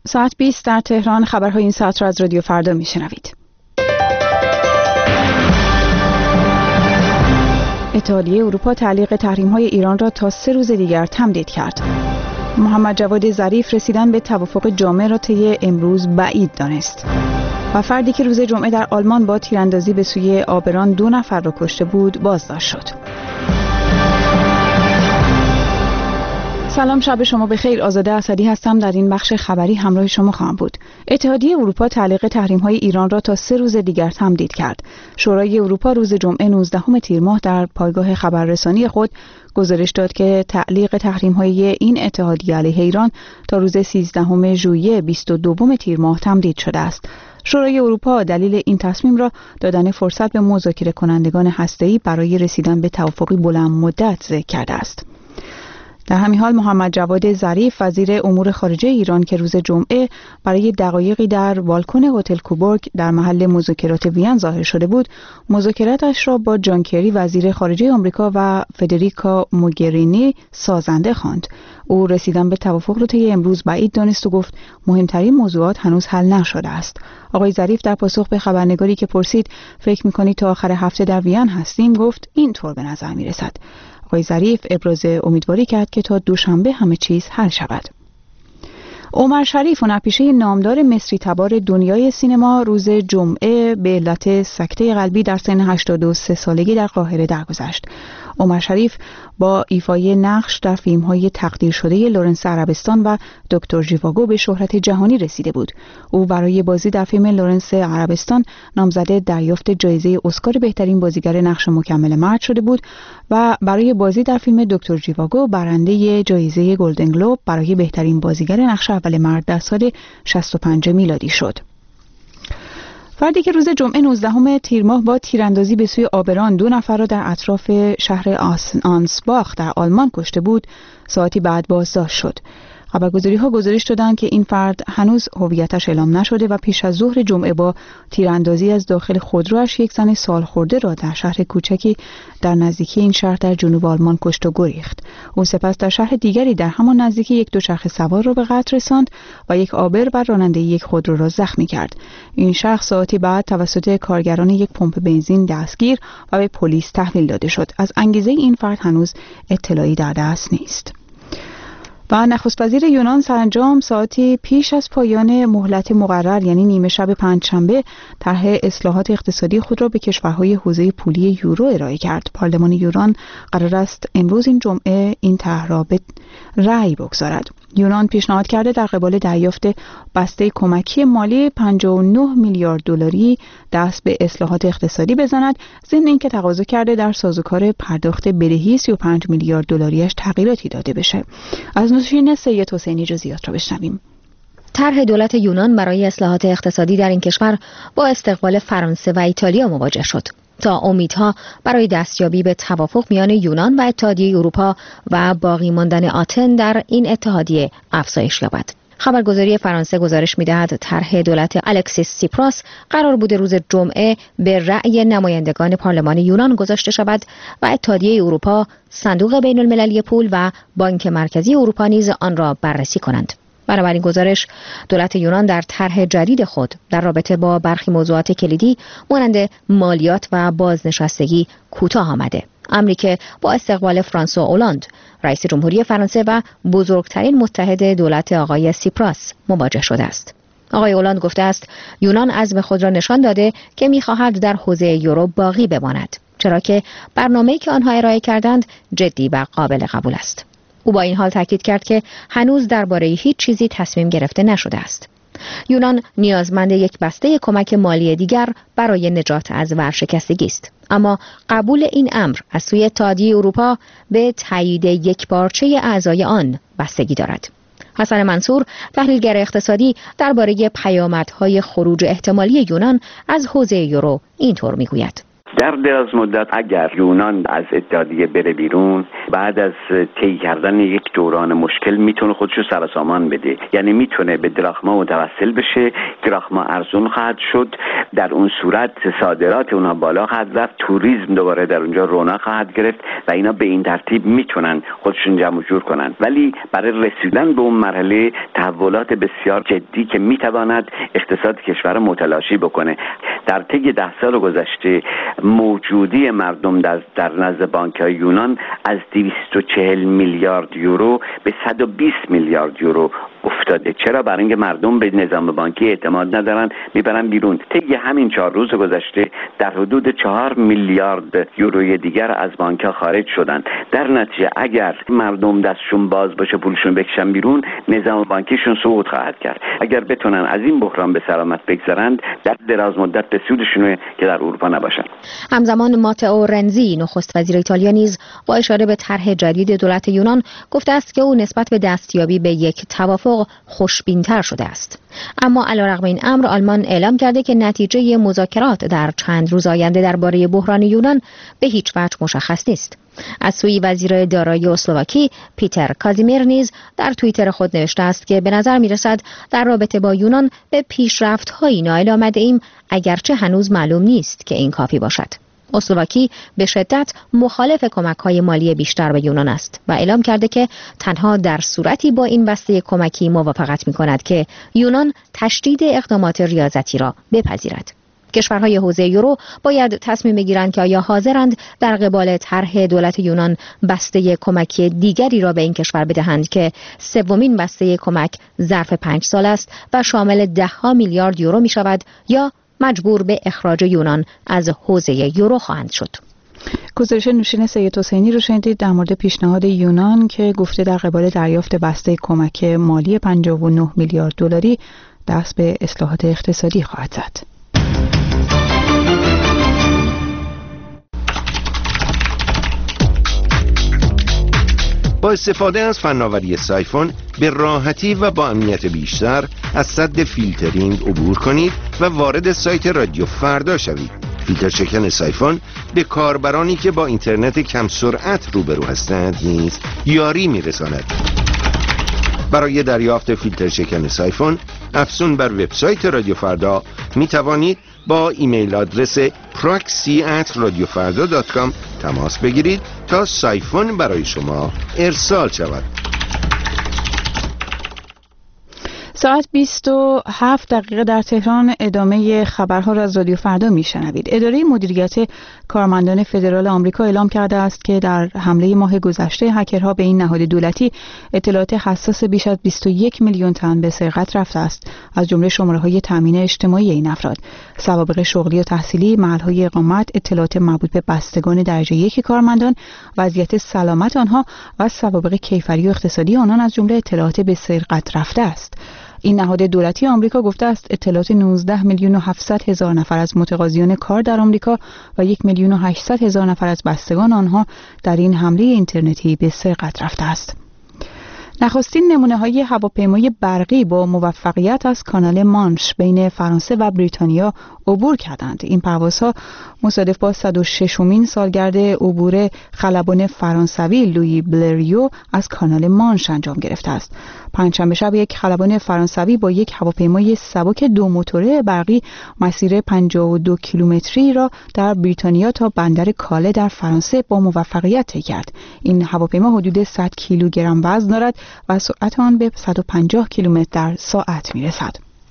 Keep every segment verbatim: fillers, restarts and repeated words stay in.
ساعت بیست در تهران. خبرهای این ساعت را از رادیو فردا میشنوید. اتحادیه اروپا تعلیق تحریم‌های ایران را تا سه روز دیگر تمدید کرد. محمد جواد ظریف رسیدن به توافق جامع را طی امروز بعید دانست. و فردی که روز جمعه در آلمان با تیراندازی به سوی آبران دو نفر را کشته بود بازداشت شد. سلام، شب شما بخیر. آزاده اسدی هستم. در این بخش خبری همراه شما خواهم بود. اتحادیه اروپا تعلیق تحریم‌های ایران را تا سه روز دیگر تمدید کرد. شورای اروپا روز جمعه نوزدهم تیر ماه در پایگاه خبررسانی خود گزارش داد که تعلیق تحریم‌های این اتحادیه علیه ایران تا روز سیزدهم ژوئیه بیست و دو تیر ماه تمدید شده است. شورای اروپا دلیل این تصمیم را دادن فرصت به مذاکره کنندگان هسته‌ای برای رسیدن به توافقی بلند مدت ذکر کرده است. در همین حال محمد جواد ظریف وزیر امور خارجه ایران که روز جمعه برای دقایقی در بالکن هتل کوبورگ در محل مذاکرات وین ظاهر شده بود، مذاکراتش را با جان کری وزیر خارجه آمریکا و فدریکا موگرینی سازنده خواند. او رسیدن به توافق را طی امروز بعید دانست و گفت مهمترین موضوعات هنوز حل نشده است. آقای ظریف در پاسخ به خبرنگاری که پرسید فکر می‌کنید تا آخر هفته در وین هستیم گفت اینطور به نظر می‌رسد. آقای ظریف ابراز امیدواری کرد که تا دوشنبه همه چیز حل شود. عمر شریف هنرپیشه نامدار مصری تبار دنیای سینما روز جمعه به علت سکته قلبی در سن هشتاد و سه سالگی در قاهره درگذشت. عمر شریف با ایفای نقش در فیلم‌های تقدیر شده لورنس عربستان و دکتر ژیواگو به شهرت جهانی رسیده بود. او برای بازی در فیلم لورنس عربستان نامزد دریافت جایزه اسکار بهترین بازیگر نقش مکمل مرد شده بود و برای بازی در فیلم دکتر ژیواگو برنده جایزه گلدن گلوب برای بهترین بازیگر نقش اول مرد در سال شصت و پنج میلادی شد. فردی که روز جمعه نوزدهم تیر ماه با تیراندازی به سوی آبران دو نفر را در اطراف شهر آنسباخ در آلمان کشته بود، ساعتی بعد بازداشت شد. خبرگزاری‌ها گزارش دادند که این فرد هنوز هویتش اعلام نشده و پیش از ظهر جمعه با تیراندازی از داخل خودروش یک زن سالخورده را در شهر کوچکی در نزدیکی این شهر در جنوب آلمان کشت و گریخت. او سپس در شهر دیگری در همان نزدیکی یک دوچرخه سوار را به قتل رساند و یک آبر و راننده یک خودرو را زخمی کرد. این شخص ساعتی بعد توسط کارگران یک پمپ بنزین دستگیر و به پلیس تحویل داده شد. از انگیزه این فرد هنوز اطلاعی در دست نیست. و نخست وزیر یونان سرانجام ساعتی پیش از پایان مهلت مقرر یعنی نیمه شب پنجشنبه طرح اصلاحات اقتصادی خود را به کشورهای حوزه پولی یورو ارائه کرد. پارلمان یونان قرار است امروز این جمعه این طرح را به رأی بگذارد. یونان پیشنهاد کرده در قبال دریافت بسته کمکی مالی پنجاه و نه میلیارد دلاری دست به اصلاحات اقتصادی بزند، ضمن اینکه تقاضا کرده در سازوکار پرداخت بدهی سی و پنج میلیارد دلاریش تغییراتی داده بشه. از نوشین سید حسینی جزئیات را بشنویم. طرح دولت یونان برای اصلاحات اقتصادی در این کشور با استقبال فرانسه و ایتالیا مواجه شد تا امیدها برای دستیابی به توافق میان یونان و اتحادیه اروپا و باقی ماندن آتن در این اتحادیه افزایش یابد. خبرگزاری فرانسه گزارش می‌دهد طرح دولت الکسیس سیپراس قرار بود روز جمعه به رأی نمایندگان پارلمان یونان گذاشته شود و اتحادیه اروپا، صندوق بین‌المللی پول و بانک مرکزی اروپا نیز آن را بررسی کنند. بنابراین گزارش دولت یونان در طرح جدید خود در رابطه با برخی موضوعات کلیدی مانند مالیات و بازنشستگی کوتاه آمده. امری که با استقبال فرانسوا اولاند رئیس جمهوری فرانسه و بزرگترین متحد دولت آقای سیپراس مواجه شده است. آقای اولاند گفته است یونان عزم خود را نشان داده که می‌خواهد در حوزه یورو باقی بماند، چرا که برنامه‌ای که آنها ارائه کردند جدی و قابل قبول است. او با این حال تاکید کرد که هنوز درباره هیچ چیزی تصمیم گرفته نشده است. یونان نیازمند یک بسته کمک مالی دیگر برای نجات از ورشکستگی است، اما قبول این امر از سوی اتحادیه اروپا به تایید یک پارچه اعضای آن بستگی دارد. حسن منصور، تحلیلگر اقتصادی، درباره پیامدهای خروج احتمالی یونان از حوزه یورو اینطور میگوید: در دراز مدت اگر یونان از اتحادیه بره بیرون، بعد از طی کردن یک دوران مشکل میتونه خودشو سرسامان بده، یعنی میتونه به دراخما متوسل بشه، دراخما ارزون خواهد شد، در اون صورت صادرات اونها بالا خواهد رفت، توریسم دوباره در اونجا رونق خواهد گرفت و اینا به این ترتیب میتونن خودشون جمع جور کنن. ولی برای رسیدن به اون مرحله تحولات بسیار جدی که میتواند اقتصاد کشور متلاشی بکنه. در طی ده سال گذشته موجودی مردم در, در نزد بانک‌های یونان از دویست و چهل میلیارد یورو به صد و بیست میلیارد یورو افتاده. چرا؟ برای اینکه مردم به نظام بانکی اعتماد ندارن، میبرن بیرون. طی همین چهار روز گذشته در حدود چهار میلیارد یوروی دیگر از بانک‌ها خارج شدن. در نتیجه اگر مردم دستشون باز باشه پولشون بکشن بیرون، نظام بانکیشون سقوط خواهد کرد. اگر بتونن از این بحران به سلامت بگذرند، در دراز مدت به سودشونه که در اروپا نباشن. همزمان ماتئو رنزی نخست وزیر ایتالیا نیز با اشاره به طرح جدید دولت یونان گفته است که او نسبت به دستیابی به یک توافق خوشبین‌تر شده است. اما علیرغم این امر آلمان اعلام کرده که نتیجه مذاکرات در چند روز آینده درباره بحران یونان به هیچ وجه مشخص نیست. از سوی وزیر دارایی اسلواکی پیتر کازیمیر نیز در توییتر خود نوشته است که به نظر می‌رسد در رابطه با یونان به پیشرفت‌هایی نائل آمده ایم، اگرچه هنوز معلوم نیست که این کافی باشد. اسلواکی به شدت مخالف کمک‌های مالی بیشتر به یونان است و اعلام کرده که تنها در صورتی با این بسته کمکی موافقت می‌کند که یونان تشدید اقدامات ریاضتی را بپذیرد. کشورهای حوزه یورو باید تصمیم بگیرند که آیا حاضرند در قبال طرح دولت یونان بسته کمکی دیگری را به این کشور بدهند که سومین بسته کمک ظرف پنج سال است و شامل ده ها میلیارد یورو می شود، یا مجبور به اخراج یونان از حوزه یورو خواهند شد. گزارش نوشین سید حسینی رو شنیدید در مورد پیشنهاد یونان که گفته در قبال دریافت بسته کمک مالی پنجاه و نه میلیارد دلاری دست به اصلاحات اقتصادی خواهد زد. با استفاده از فناوری سایفون به راحتی و با امنیت بیشتر از سد فیلترینگ عبور کنید و وارد سایت رادیو فردا شوید. فیلتر شکن سایفون به کاربرانی که با اینترنت کم سرعت روبرو هستند نیز یاری می‌رساند. برای دریافت فیلتر شکن سایفون افزون بر وبسایت رادیو فردا می توانید با ایمیل آدرس proxy at radiofarda دات کام تماس بگیرید تا سایفون برای شما ارسال شود. ساعت بیست و هفت دقیقه در تهران ادامه خبرها را از رادیو فردا میشنوید. اداره مدیریت کارمندان فدرال آمریکا اعلام کرده است که در حمله ماه گذشته هکرها به این نهاد دولتی اطلاعات حساس بیش از بیست و یک میلیون تن به سرقت رفته است، از جمله شماره‌های تامین اجتماعی این افراد، سوابق شغلی و تحصیلی، محل‌های اقامت، اطلاعات مربوط به بستگان درجه یک کارمندان، وضعیت سلامت آنها و سوابق کیفری و اقتصادی آنان از جمله اطلاعات به سرقت رفته است. این نهاد دولتی آمریکا گفته است اطلاعات نوزده میلیون و هفتصد هزار نفر از متقاضیان کار در آمریکا و یک میلیون و هشتصد هزار نفر از بستگان آنها در این حمله اینترنتی به سرقت رفته است. نخستین نمونه‌های هواپیمای برقی با موفقیت از کانال مانش بین فرانسه و بریتانیا عبور کردند. این پروازها مصادف با صد و ششمین سالگرد عبور خلبان فرانسوی لویی بلریو از کانال مانش انجام گرفته است. پنجشنبه شب یک خلبان فرانسوی با یک هواپیمای سبک دو موتوره برقی مسیر پنجاه و دو کیلومتری را در بریتانیا تا بندر کاله در فرانسه با موفقیت طی کرد. این هواپیما حدود صد کیلوگرم وزن دارد و سرعت آن به صد و پنجاه کیلومتر در ساعت میرسد.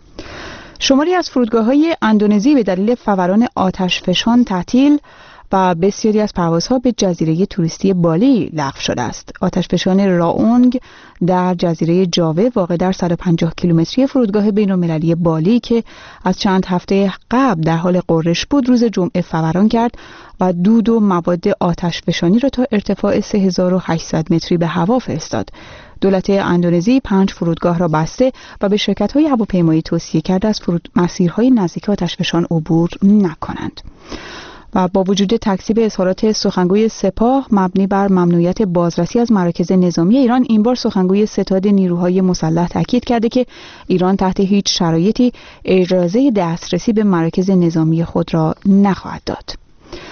شماری از فرودگاه‌های اندونزی به دلیل فوران آتشفشان تعطیل و بسیاری از پروازها به جزیره توریستی بالی لغو شده است. آتشفشان راونگ در جزیره جاوه واقع در صد و پنجاه کیلومتری فرودگاه بین‌المللی بالی که از چند هفته قبل در حال غرش بود، روز جمعه فوران کرد و دود و مواد آتشفشانی را تا ارتفاع سه هزار و هشتصد متری به هوا فرستاد. دولت اندونزی پنج فرودگاه را بسته و به شرکت‌های هواپیمایی توصیه کرده از فرود مسیرهای نزدیک آتشفشان عبور نکنند. و با وجود تکذیب اظهارات سخنگوی سپاه مبنی بر ممنوعیت بازرسی از مراکز نظامی ایران، این بار سخنگوی ستاد نیروهای مسلح تاکید کرده که ایران تحت هیچ شرایطی اجازه دسترسی به مراکز نظامی خود را نخواهد داد.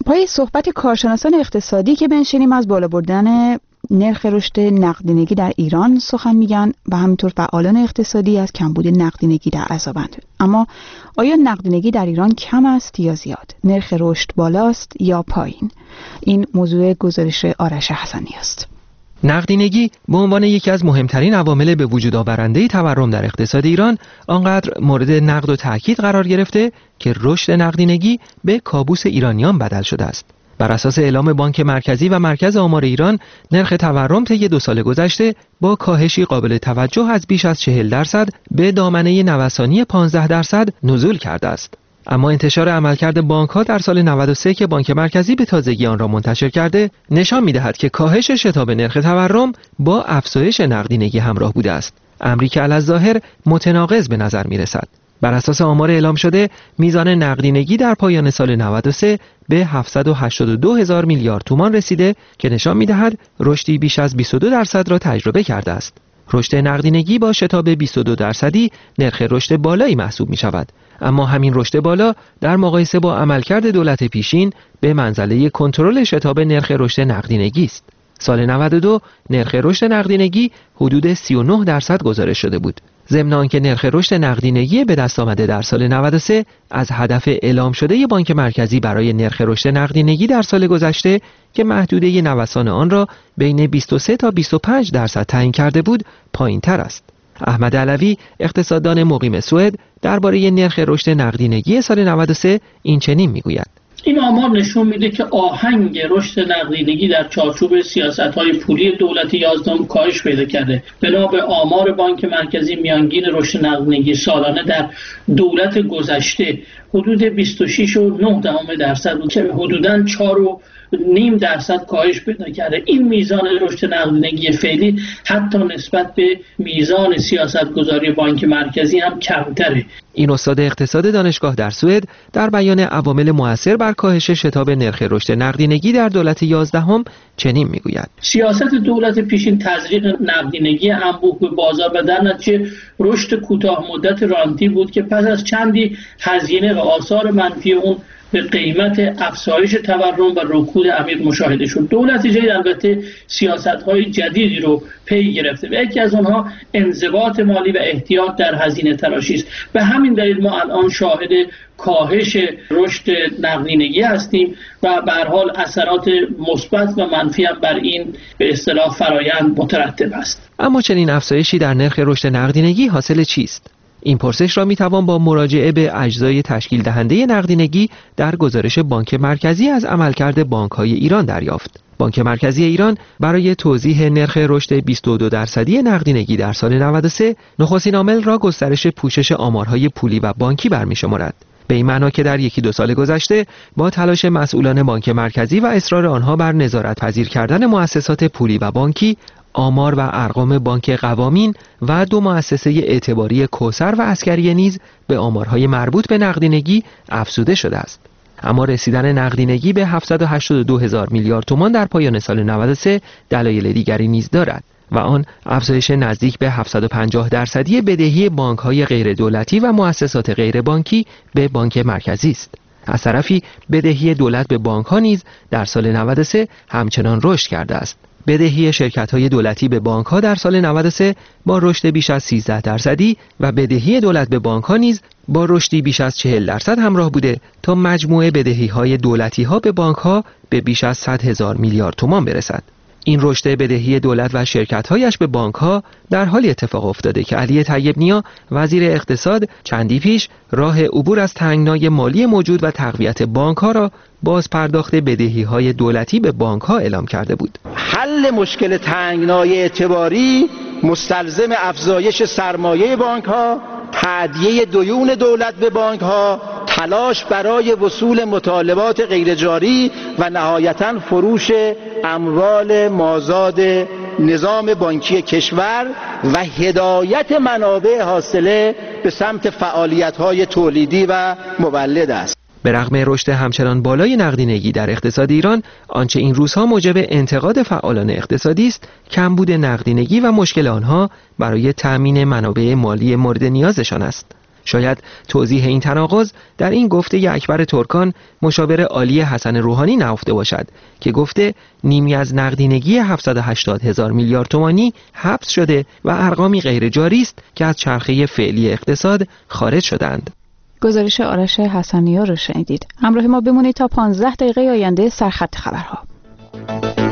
پای صحبت کارشناسان اقتصادی که بنشینیم از بالا بردن نرخ رشد نقدینگی در ایران سخن میگن و همینطور فعالان اقتصادی از کمبود نقدینگی در عذابند. اما آیا نقدینگی در ایران کم است یا زیاد؟ نرخ رشد بالاست یا پایین؟ این موضوع گزارش آرش حسنی است. نقدینگی به عنوان یکی از مهمترین عوامل به وجود آورنده تورم در اقتصاد ایران آنقدر مورد نقد و تأکید قرار گرفته که رشد نقدینگی به کابوس ایرانیان بدل شده است. بر اساس اعلام بانک مرکزی و مرکز آمار ایران، نرخ تورم طی دو سال گذشته با کاهشی قابل توجه از بیش از چهل درصد به دامنه نوسانی پانزده درصد نزول کرده است. اما انتشار عملکرد بانک‌ها در سال نود و سه که بانک مرکزی به تازگی آن را منتشر کرده، نشان می‌دهد که کاهش شتاب نرخ تورم با افزایش نقدینگی همراه بوده است. امری که علی‌الظاهر متناقض به نظر می‌رسد. بر اساس آمار اعلام شده، میزان نقدینگی در پایان سال نود و سه به هفتصد و هشتاد و دو هزار میلیارد تومان رسیده که نشان می‌دهد رشدی بیش از بیست و دو درصد را تجربه کرده است. رشد نقدینگی با شتاب بیست و دو درصدی نرخ رشد بالایی محسوب می‌شود. اما همین رشد بالا در مقایسه با عملکرد دولت پیشین به منزله کنترل شتاب نرخ رشد نقدینگی است. سال نود و دو نرخ رشد نقدینگی حدود سی و نه درصد گزارش شده بود. ضمن آنکه نرخ رشد نقدینگی به دست آمده در سال نود و سه از هدف اعلام شده بانک مرکزی برای نرخ رشد نقدینگی در سال گذشته که محدوده نوسان آن را بین بیست و سه تا بیست و پنج درصد تعیین کرده بود پایین‌تر است. احمد علوی، اقتصاددان مقیم سوئد، درباره نرخ رشد نقدینگی سال نود و سه این چنین میگوید: این آمار نشون میده که آهنگ رشد نقدینگی در چارچوب سیاست‌های پولی دولت یازدهم کاهش پیدا کرده. بنا به آمار بانک مرکزی، میانگین رشد نقدینگی سالانه در دولت گذشته حدود بیست و شش و نه دهم درصد بود که حدوداً چهار و نیم درصد کاهش پیدا کرده. این میزان رشد نقدینگی فعلی حتی نسبت به میزان سیاستگذاری بانک مرکزی هم کمتره. این استاد اقتصاد دانشگاه در سوئد در بیان عوامل مؤثر بر کاهش شتاب نرخ رشد نقدینگی در دولت یازدهم چنین میگوید: سیاست دولت پیشین تزریق نقدینگی انبوه به بازار و در نتیجه رشد کوتاه مدت رانتی بود که پس از چندی هزینه و آثار منفی اون به قیمت افزایش تورم و رکود عمیق مشاهده شد. دولت جدید البته سیاست‌های جدیدی رو پی گرفته و یکی از آنها انضباط مالی و احتیاط در هزینه تراشی است. به همین دلیل ما الان شاهد کاهش رشد نقدینگی هستیم و به هر حال اثرات مثبت و منفی هم بر این به اصطلاح فرایند مترتب است. اما چنین افزایشی در نرخ رشد نقدینگی حاصل چیست؟ این پرسش را میتوان با مراجعه به اجزای تشکیل دهنده نقدینگی در گزارش بانک مرکزی از عملکرد بانک‌های ایران دریافت. بانک مرکزی ایران برای توضیح نرخ رشد بیست و دو درصدی نقدینگی در سال نود و سه نخستین عامل را گسترش پوشش آمارهای پولی و بانکی برمی‌شمارد. به این معنا که در یکی دو سال گذشته با تلاش مسئولان بانک مرکزی و اصرار آنها بر نظارت پذیر کردن مؤسسات پولی و بانکی، آمار و ارقام بانک قوامین و دو مؤسسه اعتباری کوثر و عسکریه نیز به آمارهای مربوط به نقدینگی افزوده شده است. اما رسیدن نقدینگی به هفتصد و هشتاد و دو هزار میلیارد تومان در پایان سال نود و سه دلایل دیگری نیز دارد و آن افزایش نزدیک به هفتصد و پنجاه درصدی بدهی بانک‌های غیر دولتی و مؤسسات غیر بانکی به بانک مرکزی است. از طرفی بدهی دولت به بانک‌ها نیز در سال نود و سه همچنان رشد کرده است. بدهی شرکت‌های دولتی به بانک‌ها در سال نود و سه با رشد بیش از سیزده درصدی و بدهی دولت به بانک‌ها نیز با رشدی بیش از چهل درصد همراه بوده تا مجموع بدهی‌های دولتی‌ها به بانک‌ها به بیش از صد هزار میلیارد تومان برسد. این رشد بدهی دولت و شرکت‌هایش به بانک‌ها در حالی اتفاق افتاده که علی طیب نیا وزیر اقتصاد چندی پیش راه عبور از تنگنای مالی موجود و تقویت بانک‌ها را باز پرداخت بدهی‌های دولتی به بانک‌ها اعلام کرده بود. حل مشکل تنگنای اعتباری مستلزم افزایش سرمایه بانک‌ها، تادیه دیون دولت به بانک‌ها، تلاش برای وصول مطالبات غیرجاری و نهایتاً فروش اموال مازاد نظام بانکی کشور و هدایت منابع حاصله به سمت فعالیت‌های تولیدی و مولد است. به رغم رشد همچنان بالای نقدینگی در اقتصاد ایران، آنچه این روزها موجب انتقاد فعالان اقتصادی است، کمبود نقدینگی و مشکل آنها برای تأمین منابع مالی مورد نیازشان است. شاید توضیح این تناقض در این گفته اکبر ترکان مشاور عالی حسن روحانی نهفته باشد که گفته نیمی از نقدینگی هفتصد و هشتاد هزار میلیارد تومانی حبس شده و ارقامی غیر جاری است که از چرخه فعلی اقتصاد خارج شدند. گزارش آرش حسنی‌ها رو شنیدید. همراه ما بمونید تا پانزده دقیقه آینده سرخط خبرها.